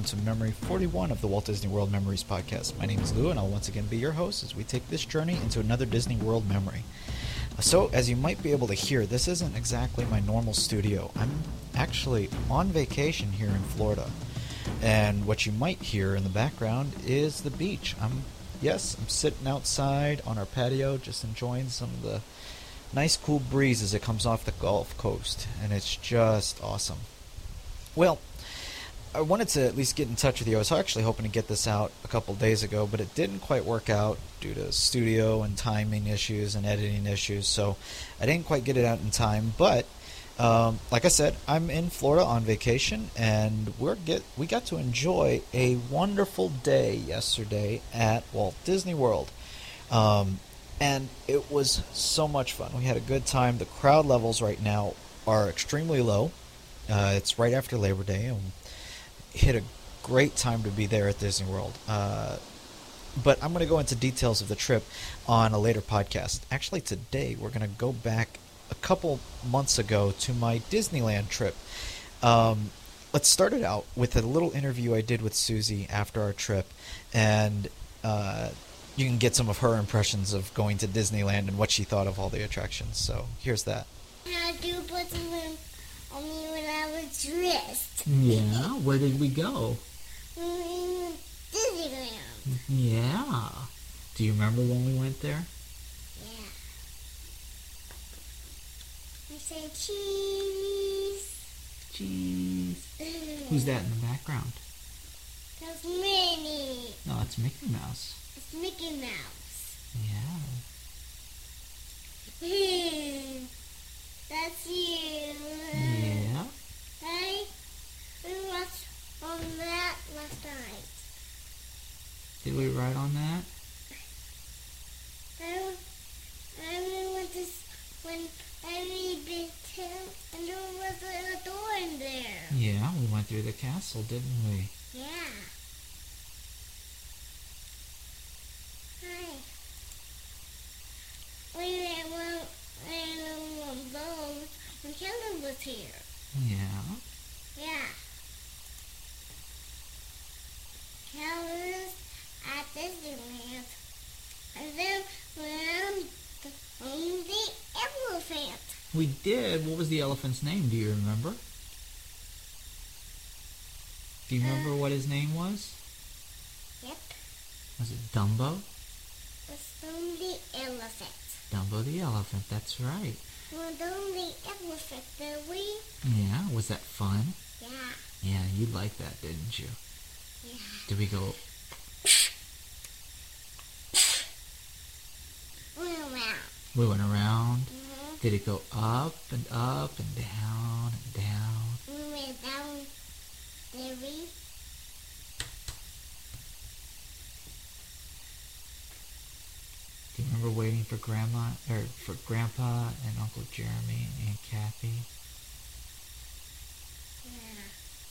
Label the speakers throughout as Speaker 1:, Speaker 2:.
Speaker 1: welcome to Memory 41 of the Walt Disney World Memories podcast. My name is Lou, and I'll once again be your host as we take this journey into another Disney World memory. So, as you might be able to hear, this isn't exactly my normal studio. I'm actually on vacation here in Florida, and what you might hear in the background is the beach. I'm sitting outside on our patio, just enjoying some of the nice cool breeze as it comes off the Gulf Coast, and it's just awesome. Well, I wanted to at least get in touch with you. I was actually hoping to get this out a couple days ago, but it didn't quite work out due to studio and timing issues and editing issues, so I didn't quite get it out in time. But like I said, I'm in Florida on vacation, and we got to enjoy a wonderful day yesterday at Walt Disney World. And it was so much fun. We had a good time. The crowd levels right now are extremely low. It's right after Labor Day, and hit a great time to be there at Disney World. But I'm going to go into details of the trip on a later podcast. Actually, today we're going to go back a couple months ago to my Disneyland trip. Let's start it out with a little interview I did with Susie after our trip, and you can get some of her impressions of going to Disneyland and what she thought of all the attractions. So here's that.
Speaker 2: I do put them on me when I was dressed.
Speaker 3: Yeah, where did we go?
Speaker 2: Disneyland.
Speaker 3: Yeah. Do you remember when we went there?
Speaker 2: Yeah. I said cheese.
Speaker 3: Cheese. Who's that in the background?
Speaker 2: That's Minnie.
Speaker 3: No, it's Mickey Mouse.
Speaker 2: It's Mickey Mouse.
Speaker 3: Yeah.
Speaker 2: That's you.
Speaker 3: Yeah.
Speaker 2: Hey, we watched on that last night.
Speaker 3: Did we ride on that?
Speaker 2: I went to when I big tent and there was a door in there.
Speaker 3: Yeah, we went through the castle, didn't we?
Speaker 2: Yeah. Hi. We ran on those when Kelly was here.
Speaker 3: Yeah.
Speaker 2: Yeah. Kelly's at Disneyland. And then we on the elephant.
Speaker 3: We did. What was the elephant's name? Do you remember? Do you remember what his name was?
Speaker 2: Yep.
Speaker 3: Was it Dumbo?
Speaker 2: It's on the elephant.
Speaker 3: Dumbo the elephant, that's right.
Speaker 2: We went on the elephant, did we?
Speaker 3: Yeah, was that fun?
Speaker 2: Yeah.
Speaker 3: Yeah, you liked that, didn't you?
Speaker 2: Yeah.
Speaker 3: Did we go...
Speaker 2: We went around.
Speaker 3: We went around.
Speaker 2: Mm-hmm.
Speaker 3: Did it go up and up and down and down?
Speaker 2: We went down there.
Speaker 3: Do you remember waiting for Grandpa and Uncle Jeremy and Aunt Kathy?
Speaker 2: Yeah.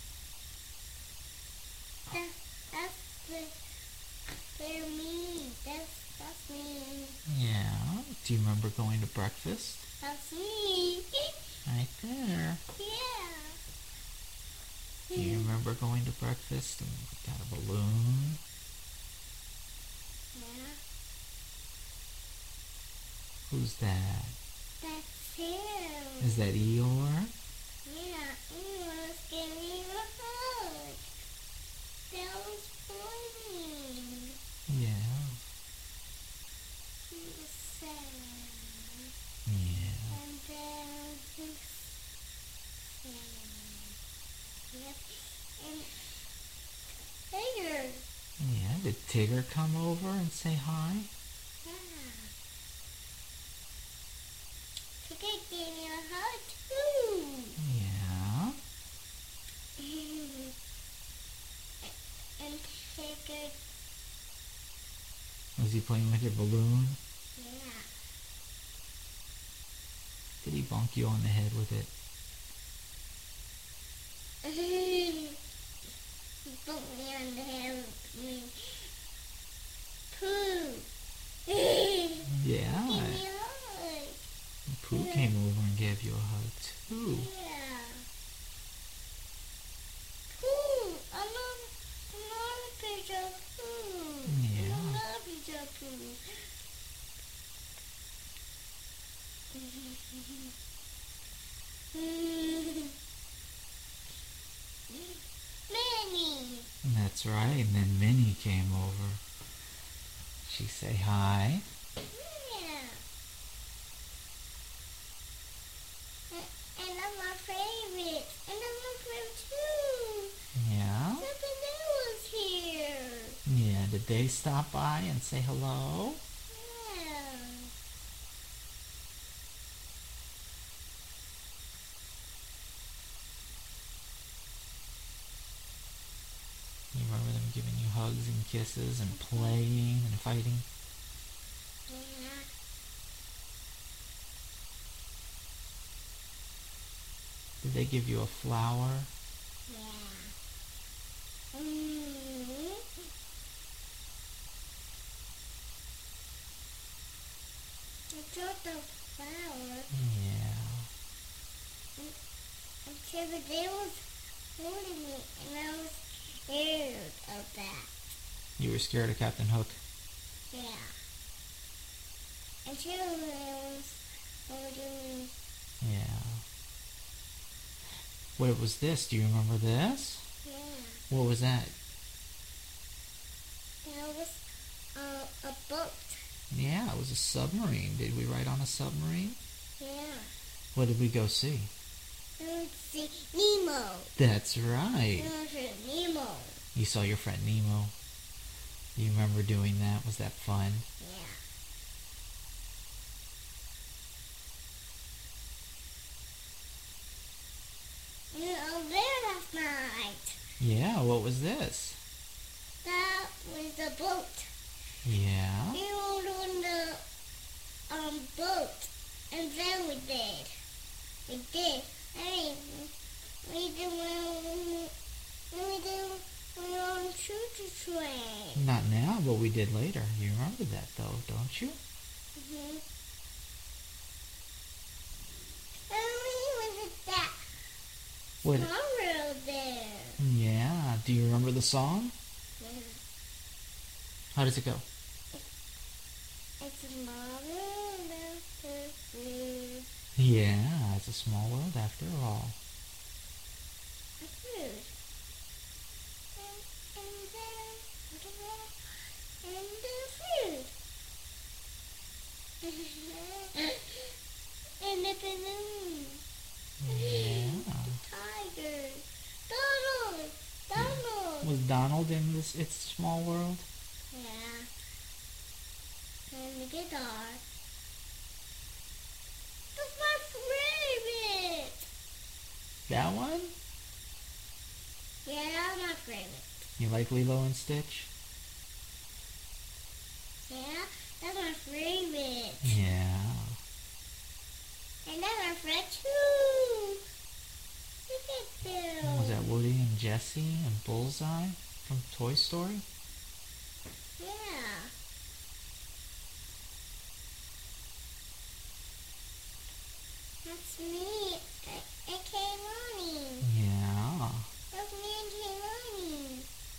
Speaker 2: They're me. That's me.
Speaker 3: Yeah. Do you remember going to breakfast?
Speaker 2: That's me.
Speaker 3: Right there.
Speaker 2: Yeah.
Speaker 3: Do you remember going to breakfast and got a balloon?
Speaker 2: Yeah.
Speaker 3: Who's that?
Speaker 2: That's him.
Speaker 3: Is that Eeyore?
Speaker 2: Yeah. Let's give me a hug. That was funny.
Speaker 3: Yeah.
Speaker 2: He was sad.
Speaker 3: Yeah.
Speaker 2: And then he's sad. Yep. And Tigger.
Speaker 3: Yeah. Did Tigger come over and say hi?
Speaker 2: Yeah. Tigger gave me a hug too.
Speaker 3: Yeah.
Speaker 2: And Tigger,
Speaker 3: Was he playing with your balloon?
Speaker 2: yeah.
Speaker 3: Did he bonk you on the head with it?
Speaker 2: He bumped me on the head with me. Pooh.
Speaker 3: Yeah.
Speaker 2: Give me a hug.
Speaker 3: Pooh came over and gave you a hug too.
Speaker 2: Yeah. Pooh, I love Minnie.
Speaker 3: That's right. And then Minnie came over. She say hi.
Speaker 2: Yeah. And I'm my favorite. And I'm my favorite too.
Speaker 3: Yeah.
Speaker 2: Something new was here.
Speaker 3: Yeah. Did they stop by and say hello?
Speaker 2: Yeah.
Speaker 3: You remember them giving you hugs and kisses and playing and fighting?
Speaker 2: Yeah.
Speaker 3: Did they give you a flower?
Speaker 2: Yeah. I dropped the flower
Speaker 3: Yeah.
Speaker 2: until the day was holding me, and I was scared of that.
Speaker 3: You were scared of Captain Hook?
Speaker 2: Yeah. Until it was holding me.
Speaker 3: Yeah. What was this? Do you remember this?
Speaker 2: Yeah.
Speaker 3: What was that?
Speaker 2: That was a boat.
Speaker 3: Yeah, it was a submarine. Did we ride on a submarine?
Speaker 2: Yeah.
Speaker 3: What did we go see?
Speaker 2: Let's see. Nemo.
Speaker 3: That's right.
Speaker 2: Nemo.
Speaker 3: You saw your friend Nemo. You remember doing that? Was that fun?
Speaker 2: Yeah. We were over there last night.
Speaker 3: Yeah, what was this?
Speaker 2: That was the boat.
Speaker 3: Yeah.
Speaker 2: We rode on the boat, and then we did. We did. I mean, we did we were on choo-choo train.
Speaker 3: Not now, but we did later. You remember that though, don't you?
Speaker 2: Mm-hmm. And we went to that
Speaker 3: What?
Speaker 2: small road there.
Speaker 3: Yeah. Do you remember the song?
Speaker 2: Yeah.
Speaker 3: How does it go?
Speaker 2: It's a small road after food.
Speaker 3: Yeah, it's a small world after all.
Speaker 2: A food. And the food. And the balloon.
Speaker 3: Yeah.
Speaker 2: Tiger. Donald. Donald.
Speaker 3: Was Donald in this It's a Small World?
Speaker 2: Yeah. And the guitar. That's my favorite.
Speaker 3: That one?
Speaker 2: Yeah, that's my favorite.
Speaker 3: You like Lilo and Stitch?
Speaker 2: Yeah, that's my favorite.
Speaker 3: Yeah.
Speaker 2: And that's my friend too. Look at them.
Speaker 3: Was that Woody and Jessie and Bullseye from Toy Story?
Speaker 2: Yeah. That's me and Kaylani.
Speaker 3: Yeah.
Speaker 2: That's me and Kaylani.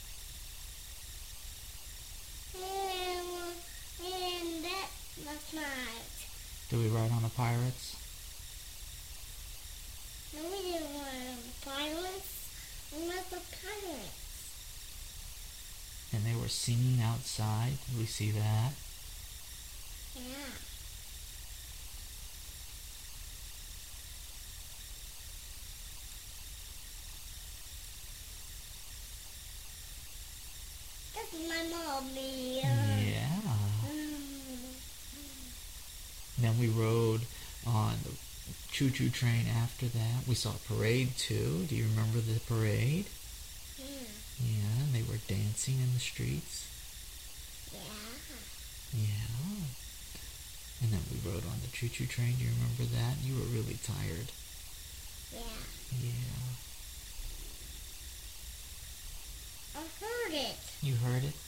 Speaker 2: And that last night.
Speaker 3: Did we ride on the Pirates?
Speaker 2: No, we didn't want the pirates. We met the pirates.
Speaker 3: And they were singing outside. Did we see that?
Speaker 2: Yeah. That's my mommy.
Speaker 3: Yeah. Then we rode on the choo-choo train after that. We saw a parade too. Do you remember the parade? Yeah, and they were dancing in the streets.
Speaker 2: Yeah.
Speaker 3: Yeah. And then we rode on the choo-choo train. Do you remember that? You were really tired.
Speaker 2: Yeah.
Speaker 3: Yeah.
Speaker 2: I heard it.
Speaker 3: You heard it?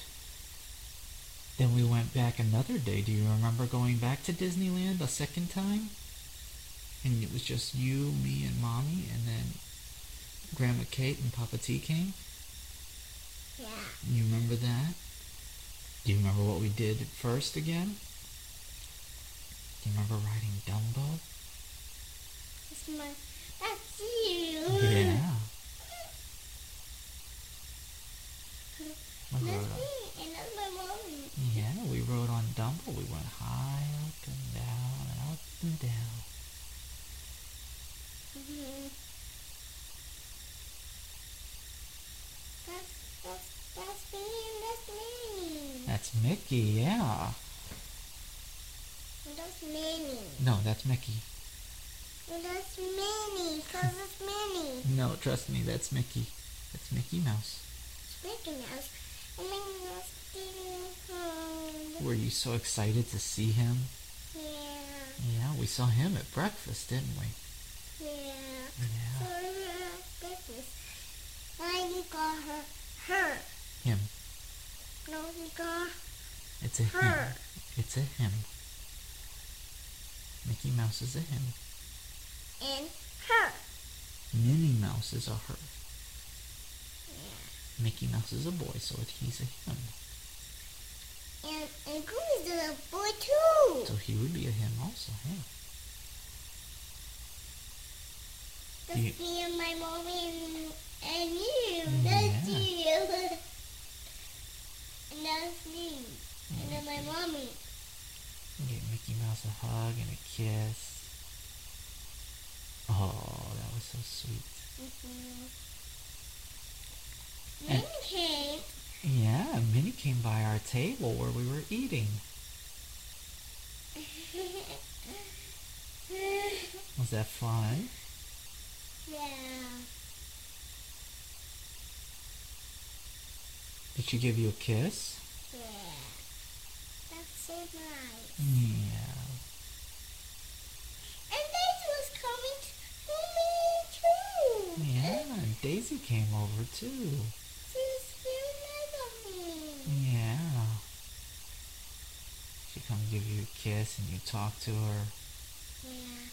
Speaker 3: Then we went back another day. Do you remember going back to Disneyland a second time? And it was just you, me, and Mommy, and then Grandma Kate and Papa T came?
Speaker 2: Yeah.
Speaker 3: You remember that? Do you remember what we did first again? Do you remember riding Dumbo?
Speaker 2: That's you.
Speaker 3: Yeah.
Speaker 2: That's me, and that's my mommy.
Speaker 3: Yeah, we rode on Dumbo. We went high up and down and up and down.
Speaker 2: Mm-hmm. That's me, and that's me.
Speaker 3: That's Mickey, yeah.
Speaker 2: And that's Minnie.
Speaker 3: No, that's Mickey.
Speaker 2: And that's Minnie, because it's Minnie.
Speaker 3: No, trust me, that's Mickey. That's Mickey Mouse.
Speaker 2: It's Mickey Mouse. And Minnie Mouse didn't home.
Speaker 3: Were you so excited to see him?
Speaker 2: Yeah.
Speaker 3: Yeah, we saw him at breakfast, didn't we?
Speaker 2: Yeah.
Speaker 3: Yeah.
Speaker 2: For her breakfast. I got her.
Speaker 3: Him.
Speaker 2: No, he got
Speaker 3: It's a him.
Speaker 2: her.
Speaker 3: It's a him. Mickey Mouse is a him.
Speaker 2: And her.
Speaker 3: Minnie Mouse is a her.
Speaker 2: Yeah.
Speaker 3: Mickey Mouse is a boy, so he's a him.
Speaker 2: And Goofy's a boy too.
Speaker 3: So he would be a him also, yeah.
Speaker 2: That's
Speaker 3: You-
Speaker 2: me and my mommy and you.
Speaker 3: Yeah.
Speaker 2: That's you. And that's me. And then my mommy.
Speaker 3: Give Mickey Mouse a hug and a kiss. Oh, that was so sweet.
Speaker 2: Mm-hmm.
Speaker 3: And-
Speaker 2: Minnie came.
Speaker 3: Yeah, Minnie came by our table where we were eating. Was that fun?
Speaker 2: Yeah.
Speaker 3: Did she give you a kiss?
Speaker 2: Yeah. That's so nice.
Speaker 3: Yeah.
Speaker 2: And Daisy was coming to me too.
Speaker 3: Yeah, and Daisy came over too.
Speaker 2: She's very nice of me.
Speaker 3: Yeah. She come give you a kiss and you talk to her.
Speaker 2: Yeah.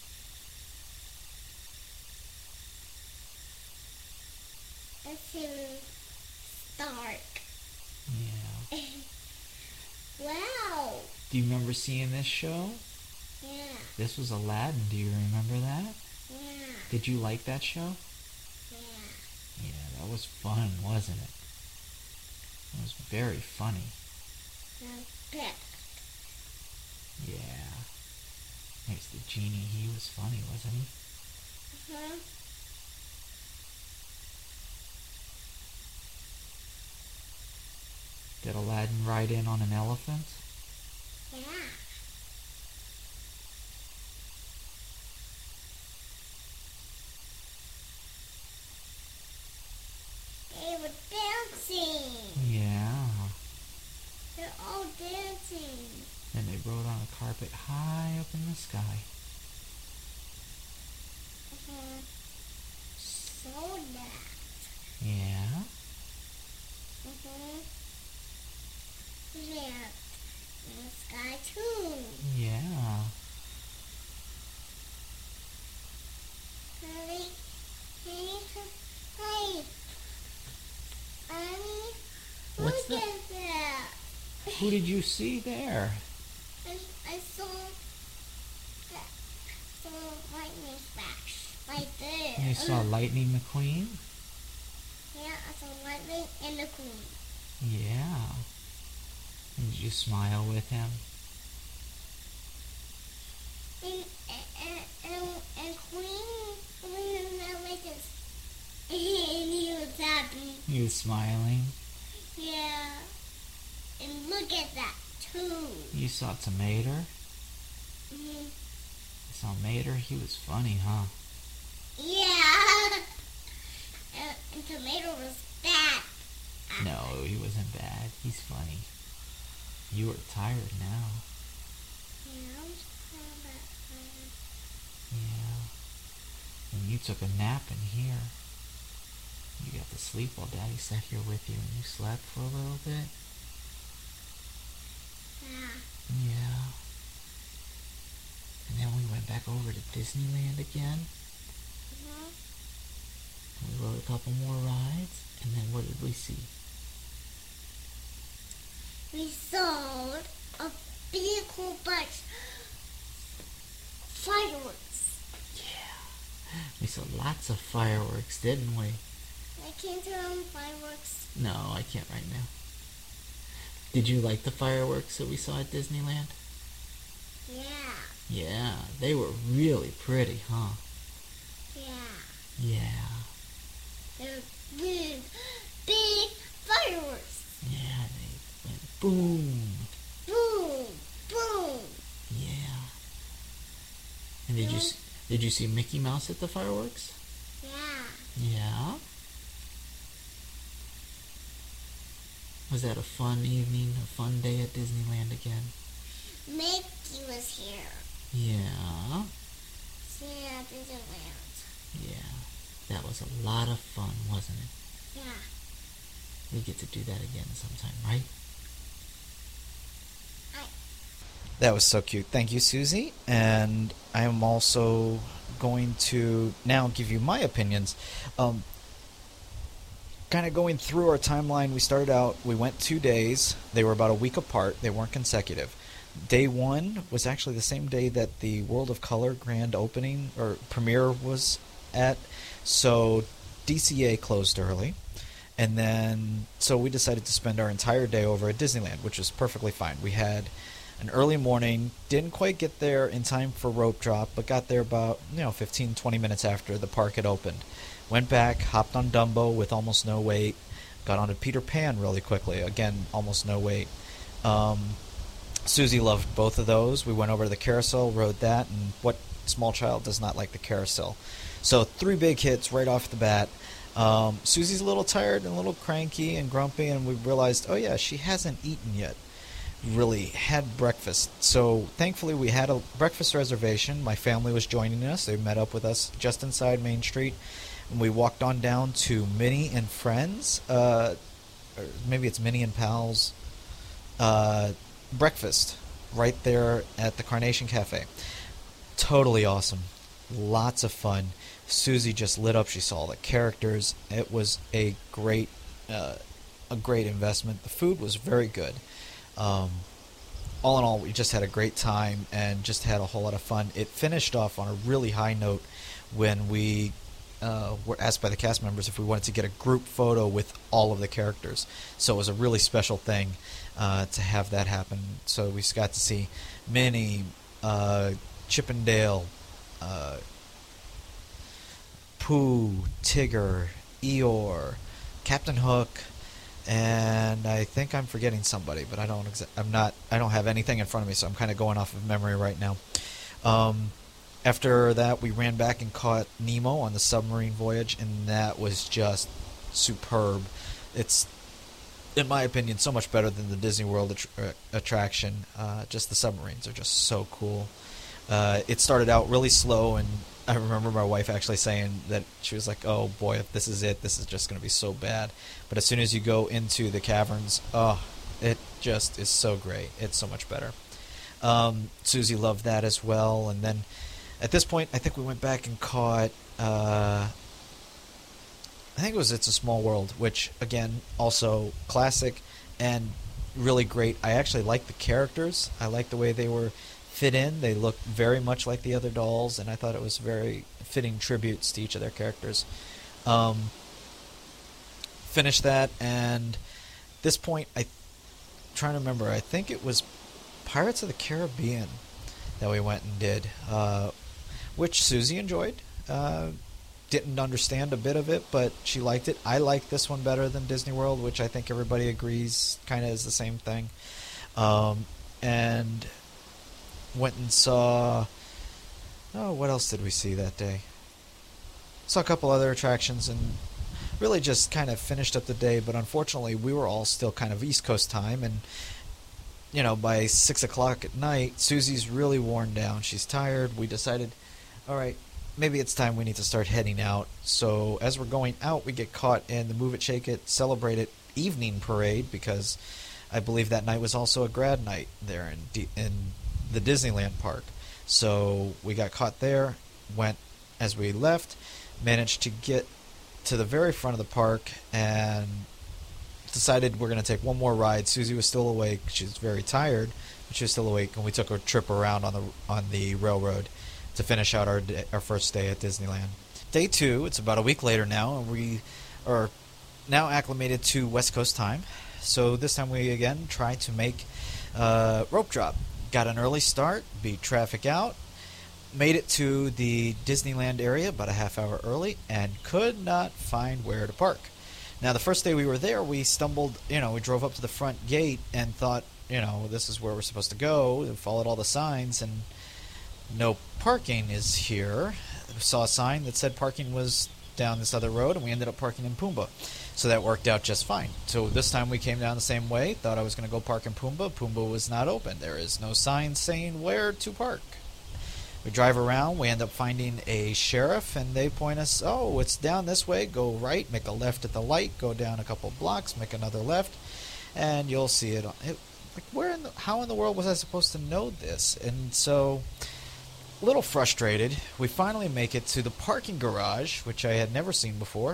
Speaker 2: Let's start.
Speaker 3: Yeah.
Speaker 2: Wow.
Speaker 3: Do you remember seeing this show?
Speaker 2: Yeah.
Speaker 3: This was Aladdin. Do you remember that?
Speaker 2: Yeah.
Speaker 3: Did you like that show?
Speaker 2: Yeah.
Speaker 3: Yeah, that was fun, wasn't it? It was very funny.
Speaker 2: Pet.
Speaker 3: Yeah. There's the genie. He was funny, wasn't he?
Speaker 2: Uh-huh.
Speaker 3: Did Aladdin ride in on an elephant?
Speaker 2: Yeah. They were dancing.
Speaker 3: Yeah.
Speaker 2: They're all dancing.
Speaker 3: Then they rode on a carpet high up in the sky.
Speaker 2: Uh-huh. So that.
Speaker 3: Yeah.
Speaker 2: Uh-huh. Yeah. In the sky too.
Speaker 3: Yeah.
Speaker 2: Honey. Hey. Honey.
Speaker 3: What's
Speaker 2: Look
Speaker 3: that?
Speaker 2: at that.
Speaker 3: Who did you see there?
Speaker 2: I saw that. Saw lightning flash right there.
Speaker 3: You saw Lightning McQueen?
Speaker 2: Yeah, I saw lightning and the queen.
Speaker 3: Yeah. Did you smile with him?
Speaker 2: And Queen went like this. And he was happy.
Speaker 3: He was smiling.
Speaker 2: Yeah. And look at that, too.
Speaker 3: You saw Tomato?
Speaker 2: Mhm.
Speaker 3: You saw Mater? He was funny, huh?
Speaker 2: Yeah. And Tomato was bad.
Speaker 3: No, he wasn't bad. He's funny. You were tired now.
Speaker 2: Yeah, I was kind of
Speaker 3: Yeah. And you took a nap in here. You got to sleep while Daddy sat here with you and you slept for a little bit.
Speaker 2: Yeah.
Speaker 3: Yeah. And then we went back over to Disneyland again.
Speaker 2: Mhm.
Speaker 3: We rode a couple more rides. And then what did we see?
Speaker 2: We saw a vehicle bunch
Speaker 3: lots of fireworks, didn't we?
Speaker 2: I can't turn on fireworks.
Speaker 3: No, I can't right now. Did you like the fireworks that we saw at Disneyland?
Speaker 2: Yeah.
Speaker 3: Yeah, they were really pretty, huh?
Speaker 2: Yeah.
Speaker 3: Yeah.
Speaker 2: They're big, big fireworks.
Speaker 3: Yeah, they went boom.
Speaker 2: Boom, boom.
Speaker 3: Yeah. And did you see Mickey Mouse at the fireworks?
Speaker 2: Yeah.
Speaker 3: Yeah. Was that a fun evening, a fun day at Disneyland again?
Speaker 2: Mickey was here.
Speaker 3: Yeah.
Speaker 2: Yeah, Disneyland.
Speaker 3: Yeah. That was a lot of fun, wasn't it?
Speaker 2: Yeah.
Speaker 3: We get to do that again sometime, right?
Speaker 1: That was so cute. Thank you, Susie. And I am also going to now give you my opinions. Kind of going through our timeline, we went 2 days. They were about a week apart. They weren't consecutive. Day 1 was actually the same day that the World of Color grand opening or premiere was at. So DCA closed early. And then, so we decided to spend our entire day over at Disneyland, which was perfectly fine. We had an early morning, didn't quite get there in time for rope drop, but got there about 15, 20 minutes after the park had opened. Went back, hopped on Dumbo with almost no wait, got onto Peter Pan really quickly, again, almost no wait. Susie loved both of those. We went over to the carousel, rode that, and what small child does not like the carousel? So 3 big hits right off the bat. Susie's a little tired and a little cranky and grumpy, and we realized, oh yeah, she hasn't eaten yet. Really had breakfast. So thankfully we had a breakfast reservation. My family was joining us. They met up with us just inside Main Street, and we walked on down to Minnie and Friends, or maybe it's Minnie and Pals, breakfast right there at the Carnation Cafe. Totally awesome. Lots of fun. Susie just lit up. She saw the characters. It was a great investment. The food was very good. All in all, we just had a great time and just had a whole lot of fun. It finished off on a really high note when we were asked by the cast members if we wanted to get a group photo with all of the characters. So it was a really special thing to have that happen. So we got to see Minnie, Chip and Dale, Pooh, Tigger, Eeyore, Captain Hook, and I think I'm forgetting somebody, but I don't have anything in front of me, so I'm kind of going off of memory right now. After that, we ran back and caught Nemo on the submarine voyage, and that was just superb. It's, in my opinion, so much better than the Disney World attraction. Just the submarines are just so cool. It started out really slow, and I remember my wife actually saying that she was like, oh boy, if this is it, this is just going to be so bad. But as soon as you go into the caverns, it just is so great. It's so much better. Susie loved that as well. And then at this point, I think we went back and caught, I think it was It's a Small World, which, again, also classic and really great. I actually liked the characters. I liked the way they were fit in. They looked very much like the other dolls, and I thought it was very fitting tributes to each of their characters. Finished that, and at this point, I'm trying to remember, I think it was Pirates of the Caribbean that we went and did, which Susie enjoyed. Didn't understand a bit of it, but she liked it. I liked this one better than Disney World, which I think everybody agrees kind of is the same thing. And went and saw, what else did we see that day? Saw a couple other attractions and really just kind of finished up the day, but unfortunately we were all still kind of East Coast time, and by 6 o'clock at night, Susie's really worn down. She's tired. We decided, all right, maybe it's time we need to start heading out. So as we're going out, we get caught in the Move It, Shake It, Celebrate It evening parade, because I believe that night was also a grad night there in the Disneyland park. So we got caught there, went as we left, managed to get to the very front of the park, and decided we're going to take one more ride. Susie was still awake. She was very tired, but she was still awake, and we took a trip around on the railroad to finish out our first day at Disneyland. day 2. It's about a week later now, and we are now acclimated to West Coast time. So this time we again tried to make rope drop. Got an early start, beat traffic out, made it to the Disneyland area about a half hour early, and could not find where to park. Now, the first day we were there, we stumbled, we drove up to the front gate and thought, this is where we're supposed to go. We followed all the signs, and no parking is here. We saw a sign that said parking was down this other road, and we ended up parking in Pumbaa. So that worked out just fine. So this time we came down the same way, thought I was going to go park in Pumbaa. Pumbaa was not open. There is no sign saying where to park. We drive around, we end up finding a sheriff, and they point us, oh, it's down this way, go right, make a left at the light, go down a couple blocks, make another left, and you'll see it. How in the world was I supposed to know this? And so, a little frustrated, we finally make it to the parking garage, which I had never seen before.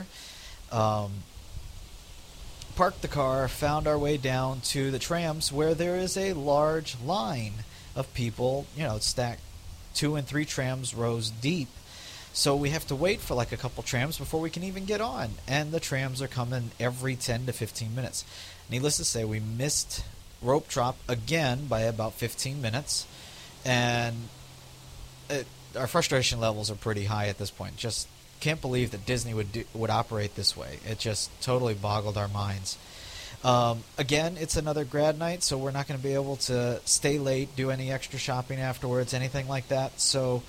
Speaker 1: Parked the car, found our way down to the trams, where there is a large line of people, stacked 2 and 3 trams rows deep. So we have to wait for like a couple trams before we can even get on. And the trams are coming every 10 to 15 minutes. Needless to say, we missed rope drop again by about 15 minutes. And our frustration levels are pretty high at this point. Just can't believe that Disney would operate this way. It just totally boggled our minds. Again, it's another grad night, so we're not going to be able to stay late, do any extra shopping afterwards, anything like that. So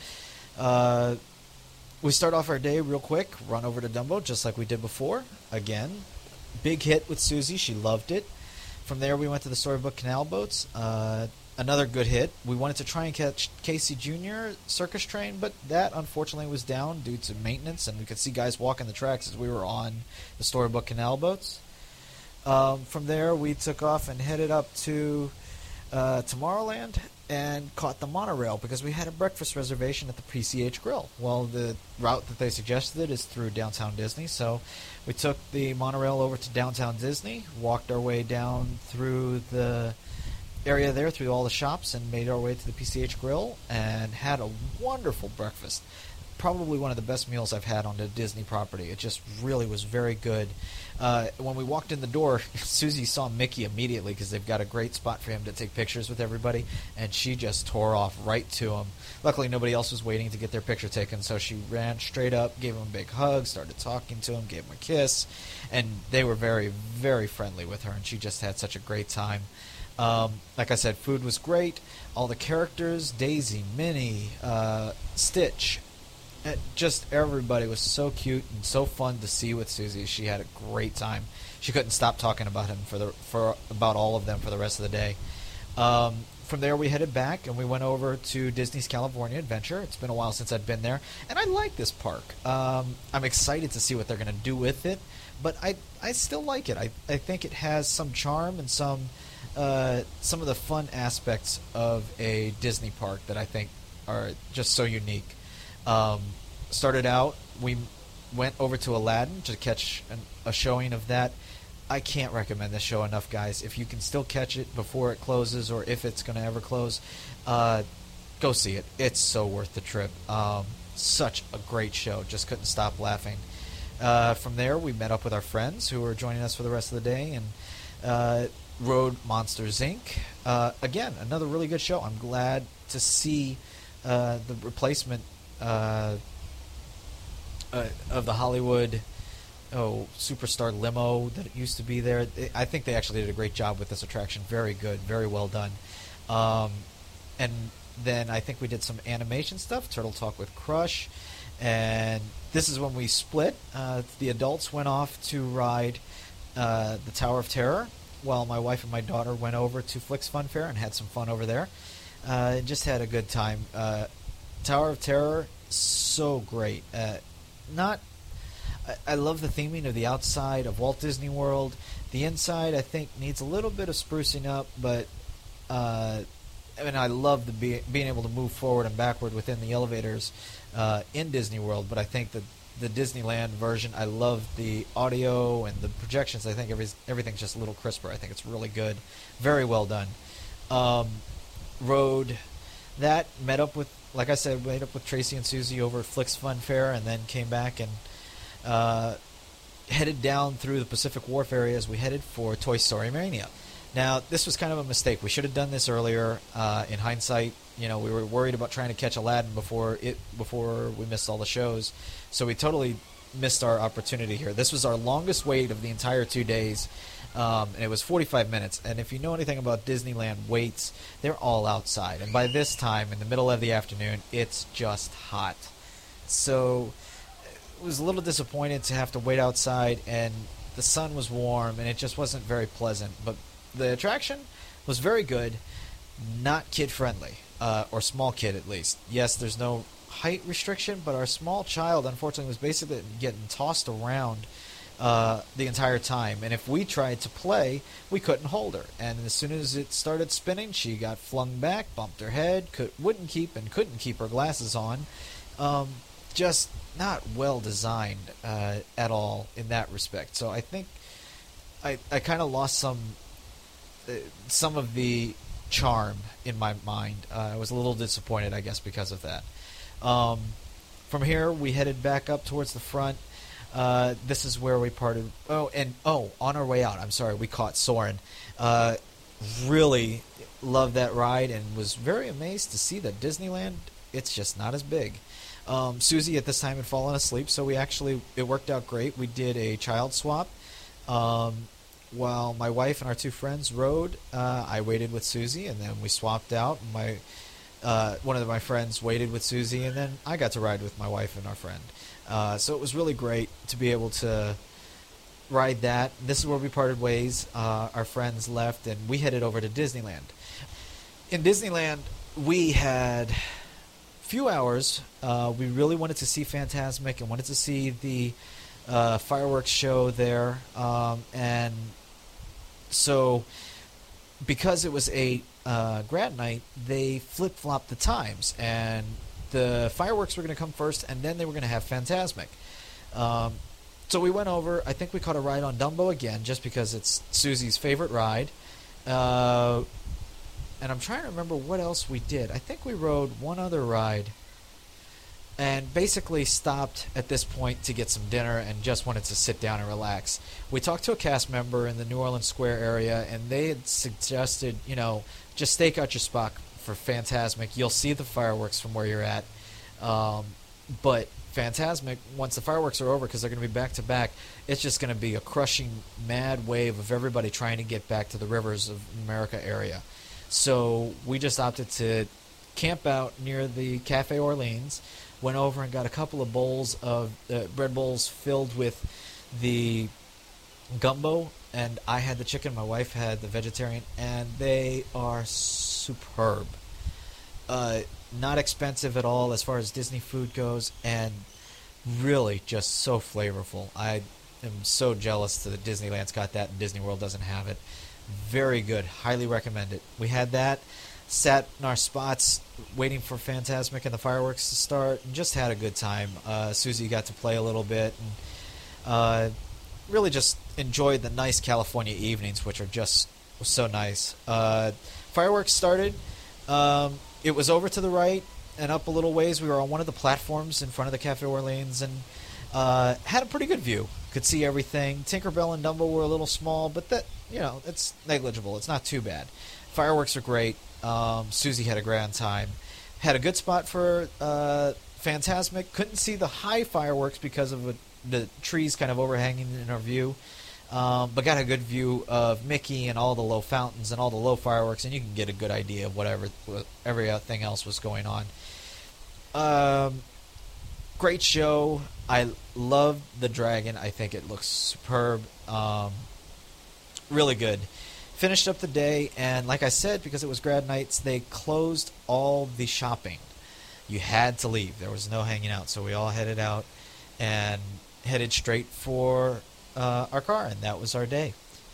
Speaker 1: we start off our day real quick, run over to Dumbo, just like we did before. Again, big hit with Susie. She loved it. From there, we went to the Storybook Canal Boats. Another good hit. We wanted to try and catch Casey Jr. Circus Train, but that unfortunately was down due to maintenance, and we could see guys walking the tracks as we were on the Storybook Canal Boats. From there, we took off and headed up to Tomorrowland and caught the monorail because we had a breakfast reservation at the PCH Grill. Well, the route that they suggested is through Downtown Disney, so we took the monorail over to Downtown Disney, walked our way down through the area there, through all the shops, and made our way to the PCH Grill and had a wonderful breakfast. Probably one of the best meals I've had on a Disney property. It just really was very good. When we walked in the door, Susie saw Mickey immediately because they've got a great spot for him to take pictures with everybody, and she just tore off right to him. Luckily, nobody else was waiting to get their picture taken, so she ran straight up, gave him a big hug, started talking to him, gave him a kiss, and they were very, very friendly with her, and she just had such a great time. Like I said, food was great. All the characters, Daisy, Minnie, Stitch, just everybody was so cute and so fun to see with Susie. She had a great time. She couldn't stop talking about him for about all of them for the rest of the day. From there, we headed back and we went over to Disney's California Adventure. It's been a while since I'd been there, and I like this park. I'm excited to see what they're going to do with it, but I still like it. I think it has some charm and some of the fun aspects of a Disney park that I think are just so unique. Started out, we went over to Aladdin to catch a showing of that. I can't recommend this show enough, guys. If you can still catch it before it closes, or if it's going to ever close, go see it. It's so worth the trip. Such a great show. Just couldn't stop laughing. From there, we met up with our friends who were joining us for the rest of the day and rode Monsters, Inc. Again, another really good show. I'm glad to see the replacement of the Hollywood Superstar limo that used to be there. I think they actually did a great job with this attraction. Very good, very well done. And then I think we did some animation stuff, Turtle Talk with Crush, and this is when we split. The adults went off to ride the Tower of Terror, while my wife and my daughter went over to Flix Fun Fair and had some fun over there. Just had a good time. Tower of Terror, so great. I love the theming of the outside of Walt Disney World. The inside, I think, needs a little bit of sprucing up, but I love being able to move forward and backward within the elevators in Disney World. But I think that the Disneyland version, I love the audio and the projections. I think everything's just a little crisper. I think it's really good. Very well done. Rode that, met up with, like I said, met up with Tracy and Susie over at Flicks Fun Fair, and then came back and headed down through the Pacific Wharf area as we headed for Toy Story Mania. Now, this was kind of a mistake. We should have done this earlier. In hindsight, we were worried about trying to catch Aladdin before we missed all the shows, so we totally missed our opportunity here. This was our longest wait of the entire 2 days, and it was 45 minutes. And if you know anything about Disneyland waits, they're all outside. And by this time, in the middle of the afternoon, it's just hot. So it was a little disappointed to have to wait outside, and the sun was warm, and it just wasn't very pleasant. But the attraction was very good, not kid-friendly, or small kid at least. Yes, there's no height restriction, but our small child, unfortunately, was basically getting tossed around the entire time. And if we tried to play, we couldn't hold her. And as soon as it started spinning, she got flung back, bumped her head, couldn't keep her glasses on. Just not well designed at all in that respect. So I think I kind of lost some of the charm in my mind. I was a little disappointed, I guess, because of that. From here, we headed back up towards the front. This is where we parted. On our way out, I'm sorry, we caught Soarin'. Really loved that ride and was very amazed to see that Disneyland, it's just not as big. Susie at this time had fallen asleep, so it worked out great. We did a child swap. While my wife and our two friends rode, I waited with Susie, and then we swapped out. One of my friends waited with Susie, and then I got to ride with my wife and our friend. So it was really great to be able to ride that. This is where we parted ways. Our friends left, and we headed over to Disneyland. In Disneyland, we had few hours. We really wanted to see Fantasmic and wanted to see the fireworks show there. And so because it was a grad night, they flip-flopped the times, and the fireworks were going to come first, and then they were going to have Fantasmic. So we went over. I think we caught a ride on Dumbo again, just because it's Susie's favorite ride. And I'm trying to remember what else we did. I think we rode one other ride and basically stopped at this point to get some dinner and just wanted to sit down and relax. We talked to a cast member in the New Orleans Square area, and they had suggested, just stake out your spot for Fantasmic. You'll see the fireworks from where you're at. But Fantasmic, once the fireworks are over, because they're going to be back-to-back, it's just going to be a crushing, mad wave of everybody trying to get back to the Rivers of America area. So we just opted to camp out near the Cafe Orleans, went over and got a couple of bowls of bread bowls filled with the gumbo, and I had the chicken, my wife had the vegetarian, and they are superb. Not expensive at all as far as Disney food goes, and really just so flavorful. I am so jealous that Disneyland's got that and Disney World doesn't have it. Very good. Highly recommend it. We had that, sat in our spots waiting for Fantasmic and the fireworks to start, and just had a good time. Susie got to play a little bit, and really just enjoyed the nice California evenings, which are just so nice. Fireworks started. It was over to the right and up a little ways. We were on one of the platforms in front of the Cafe Orleans and had a pretty good view. Could see everything. Tinkerbell and Dumbo were a little small, but that, it's negligible. It's not too bad. Fireworks are great. Susie had a grand time. Had a good spot for Fantasmic. Couldn't see the high fireworks because of the trees kind of overhanging in our view. But got a good view of Mickey and all the low fountains and all the low fireworks, and you can get a good idea of everything else was going on. Great show. I love the dragon. I think it looks superb. Really good. Finished up the day, and like I said, because it was grad nights, they closed all the shopping. You had to leave. There was no hanging out, so we all headed out and headed straight for our car, and that was our day.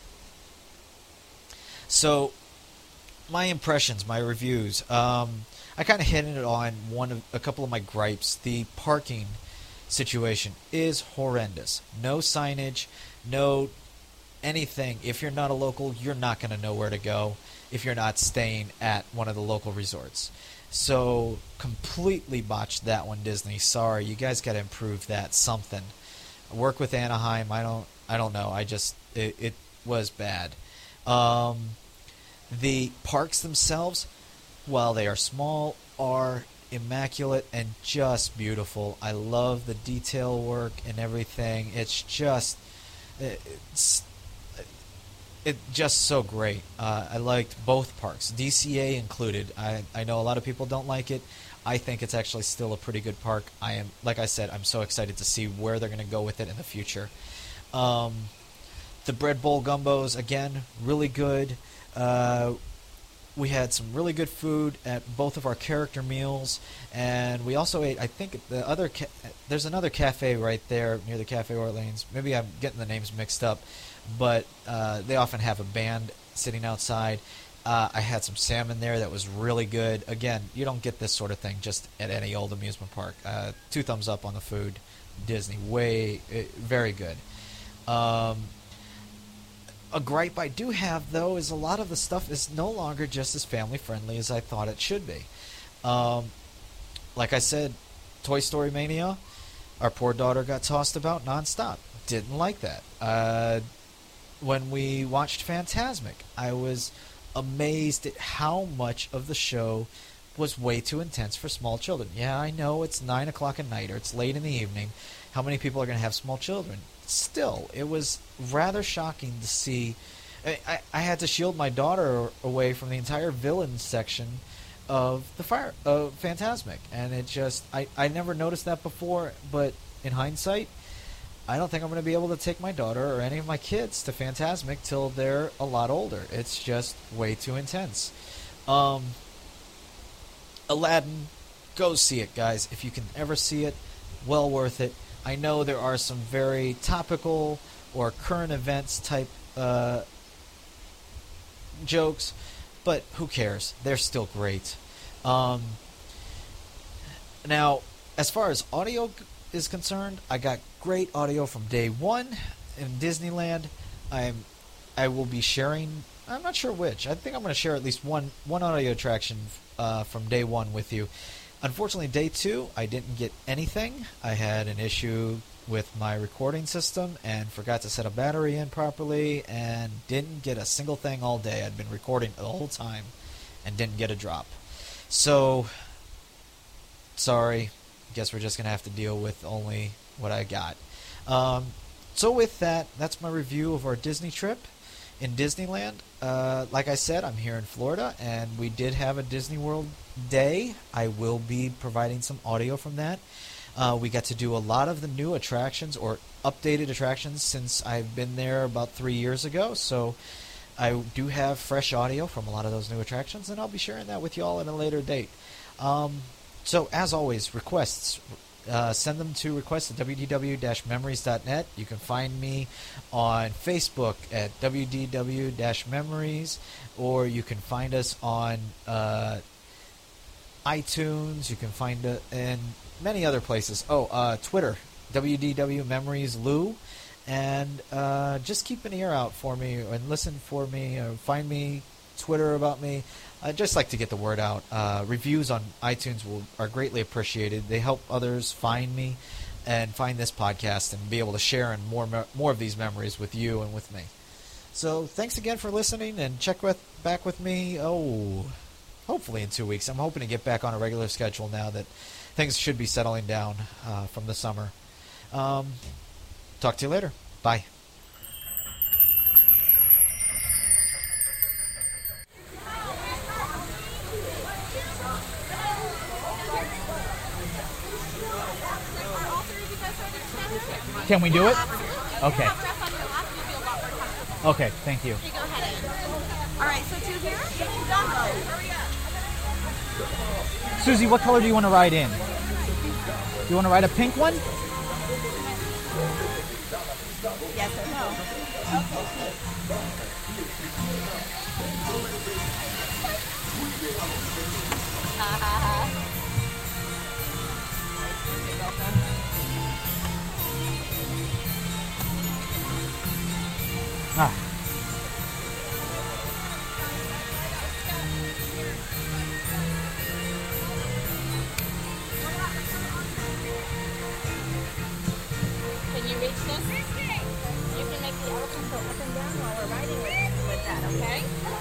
Speaker 1: So, my impressions, my reviews. I kind of hit it on a couple of my gripes. The parking situation is horrendous. No signage, no anything. If you're not a local, you're not going to know where to go. if you're not staying at one of the local resorts. So completely botched that one, Disney. Sorry, you guys got to improve that something. Work with Anaheim. I don't know. It was bad. The parks themselves, while they are small, are immaculate and just beautiful. I love the detail work and everything. It's just so great. I liked both parks, DCA included. I know a lot of people don't like it. I think it's actually still a pretty good park. Like I said, I'm so excited to see where they're going to go with it in the future. The bread bowl gumbos, again, really good. We had some really good food at both of our character meals, and we also ate, I think, there's another cafe right there near the Cafe Orleans. Maybe I'm getting the names mixed up, but they often have a band sitting outside. I had some salmon there that was really good. Again, you don't get this sort of thing just at any old amusement park. 2 thumbs up on the food. Disney, very good. A gripe I do have, though, is a lot of the stuff is no longer just as family-friendly as I thought it should be. Like I said, Toy Story Mania, our poor daughter got tossed about nonstop. Didn't like that. When we watched Fantasmic, I was amazed at how much of the show was way too intense for small children. Yeah, I know it's 9 o'clock at night or it's late in the evening. How many people are going to have small children? Still, it was rather shocking to see. I had to shield my daughter away from the entire villain section of Fantasmic, and it just I never noticed that before. But in hindsight, I don't think I'm going to be able to take my daughter or any of my kids to Fantasmic till they're a lot older. It's just way too intense. Aladdin, go see it, guys. If you can ever see it, well worth it. I know there are some very topical or current events type jokes, but who cares? They're still great. Now, as far as audio is concerned, I got great audio from day one in Disneyland. I will be sharing, I'm not sure which. I think I'm going to share at least one audio attraction from day one with you. Unfortunately, day 2, I didn't get anything. I had an issue with my recording system and forgot to set a battery in properly and didn't get a single thing all day. I'd been recording the whole time and didn't get a drop. So, sorry. Guess we're just going to have to deal with only what I got. So with that, that's my review of our Disney trip in Disneyland. Like I said, I'm here in Florida, and we did have a Disney World day. I will be providing some audio from that. We got to do a lot of the new attractions or updated attractions since I've been there about 3 years ago. So I do have fresh audio from a lot of those new attractions, and I'll be sharing that with you all at a later date. So as always, requests. Send them to request@wdw-memories.net. You can find me on Facebook at wdw-memories, or you can find us on iTunes. You can find it in many other places. Twitter, wdw-memories-lou. And just keep an ear out for me and listen for me, or find me, Twitter about me. I'd just like to get the word out. Reviews on iTunes are greatly appreciated. They help others find me and find this podcast and be able to share in more of these memories with you and with me. So thanks again for listening, and check back with me, hopefully in 2 weeks. I'm hoping to get back on a regular schedule now that things should be settling down from the summer. Talk to you later. Bye. Can we do it? Okay. Okay, thank you.
Speaker 4: You go ahead. All right, so 2 here. Hurry up.
Speaker 1: Susie, what color do you want to ride in? Do you want to ride a pink one?
Speaker 4: Yes or no? are riding with that, okay?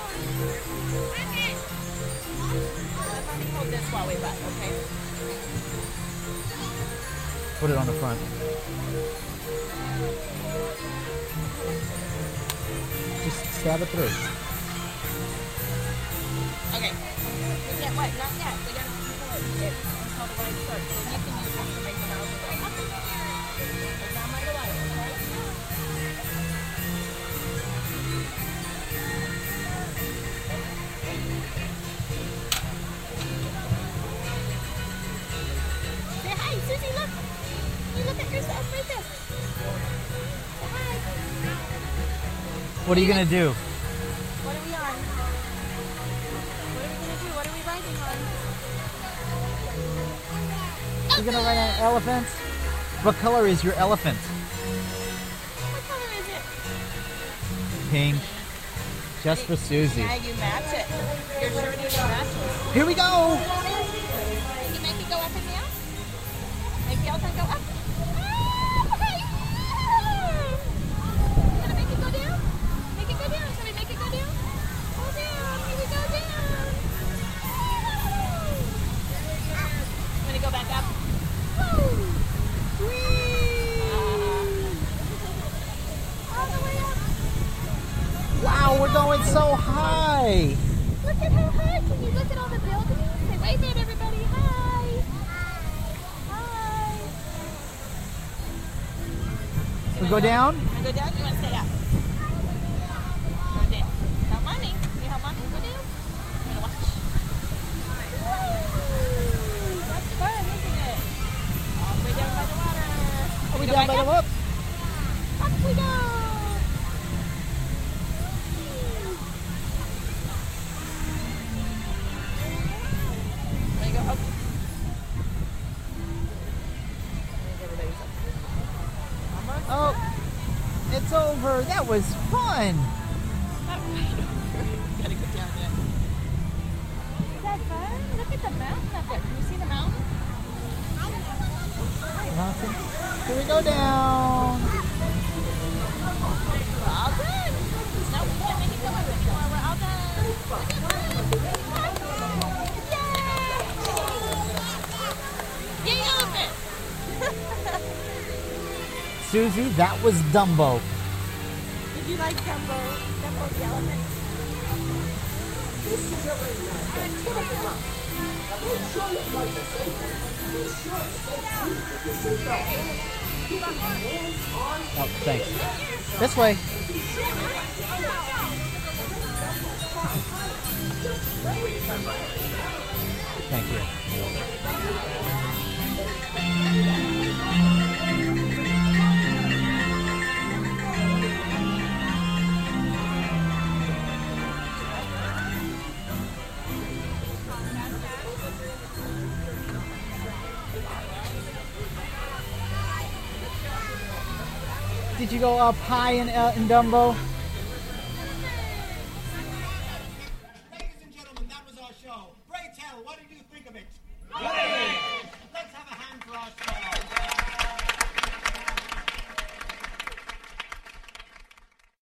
Speaker 4: Let me hold this while we ride, okay?
Speaker 1: Put it on the front. Just stab it through.
Speaker 4: Okay. We can't wait, not yet. We gotta keep it until the ride starts. So you can use this to make the miles go up. It's not my delay, okay? Say hi, Susie, look. You look at yourself right there. Say hi.
Speaker 1: What are you gonna do?
Speaker 4: What are we on? What are we gonna do? What are we riding on?
Speaker 1: You're gonna ride an elephant? What color is your elephant?
Speaker 4: What color is it?
Speaker 1: Pink. Just for Susie.
Speaker 4: Yeah, you match it. Your shirt even matches.
Speaker 1: Here we go!
Speaker 4: You make it go up and down? Make the elephant go up? Gonna make it go down? Make it go down. Shall we make it go down? Go down. Here we go down. I'm gonna go back up. Woo! All the way up.
Speaker 1: Wow, we're going so high!
Speaker 4: Look at how high. Can you look at all the buildings? Say wave at everybody. Hi. Hi.
Speaker 1: We go down?
Speaker 4: You wanna go down? You wanna stay up? Go down. Help mommy. You help mommy go down? I'm gonna watch. Woo! That's fun, isn't it? All the way down by the water.
Speaker 1: Are we
Speaker 4: Go
Speaker 1: down
Speaker 4: back
Speaker 1: by the
Speaker 4: up?
Speaker 1: up?
Speaker 4: Up we go. There you go. Up. There's everybody's up. Almost.
Speaker 1: Oh, it's over. That was fun.
Speaker 4: Gotta go down there. Is that fun? Look at the mountain up there. Can you see the mountain?
Speaker 1: Mountain. Here we go down.
Speaker 4: We're all done. No, we can't make it go anymore. We're all done. Yay! Yay, elephant!
Speaker 1: Susie, that was Dumbo.
Speaker 4: Did you like Dumbo? Dumbo the elephant?
Speaker 1: Oh, thanks. This way. Thank you. Did you go up high in Dumbo?
Speaker 5: Ladies and gentlemen, that was our show. Pray tell, what did you think of it? Great! Let's have a hand for our show.